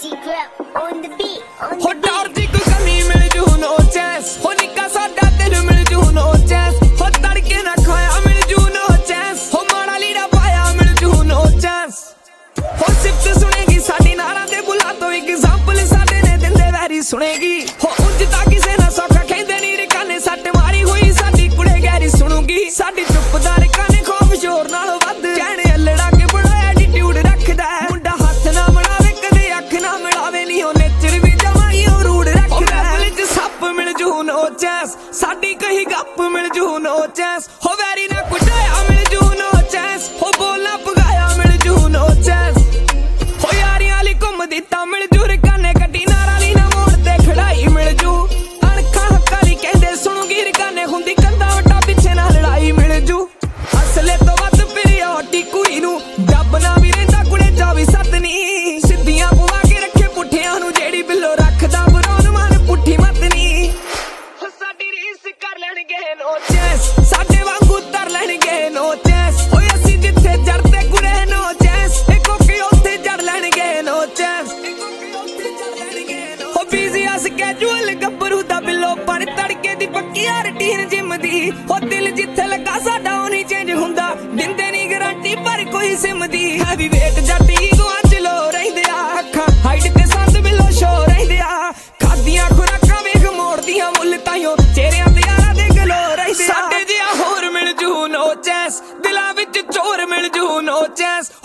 G-Grip on the beat, on हो the beat. डर दी कोई कमी मिल जू नो चैंस हो निक्का साडा दिल मिल जू नो चैंस हो तड़के ना खाया मिल जू नो चैंस हो माड़ा लीड़ा पाया मिल जू नो चैंस हो सिफ्त सुनेगी साडी नारा दे बुला तो एग्जांपल साडे ने दिंदे वैरी सुनेगी हो उंज ता किसे ना सौखा कहंदे नी रिकाने सट मारी हुई साडी कुड़े गैरी सुनूगी साडी चुपदार काने खौफ शोर नालों वध कहने अल्लड़ा के बड़ा एटीट्यूड रखदा है मुंडा हाथ ना मिलावे कदे अख ना मिलावे नी ओ नेचर भी जमा ही ओ रूड रखदा है पुलिस सप मिल जू नो चैंस साडी कही गप मिल जू नो चैंस हो वैरी ना कुटाया मिल जू नो चैंस हो बोलना पगाया मिल जू नो चैंस हो यारियां ली घुमदी तां मिल जू रिकाने कड्डी नारा ली ना मोड़ ते खड़ाई मिल जू अणखा हक्का ली कहंदे सुणूगी रिकाने हुंदी कंधा वटा पिछे ना लड़ाई मिल जू असले तो वध पिरियोटी कुड़ी नू डब ना भी रहिंदा कुड़े जावी सतनी सिद्धियां पवा के रखे पुठियां नू जेड़ी बिल्लो रखदा बरौन मान पुठी मतनी हो साडी रीस कर लैणगे नो चैंस साडे वांगू तर लैणगे नो चैंस ओए असीं जिथे जड़दे कुड़े नो चैंस ए कोके उत्थे जड़ लैणगे नो चैंस ए कोके उत्थे जड़ लैणगे नो हो बिजी अस कैजुअल गब्बरू दा बिल्लो पर तड़के दी पक्की रूटीन जिम दी हो दिल जिथे लगा साडा ओ नहीं चेंज हुंदा दिंदे नी गारंटी पर कोई सिम दी हैवी वेट जट ईगोआं च लो रहिंदे आ अखां हाइट ते संद बिल्लो शो रहिंदे आ खादियां खुराकां वेख मोड़दियां मुੱਲ ताइयों चेहरिਆਂ ते यारां दे गलो रहिंदे आ साडे जिहा होर मिल जू नो चैंस दिलां विच चोर मिल जू नो चैंस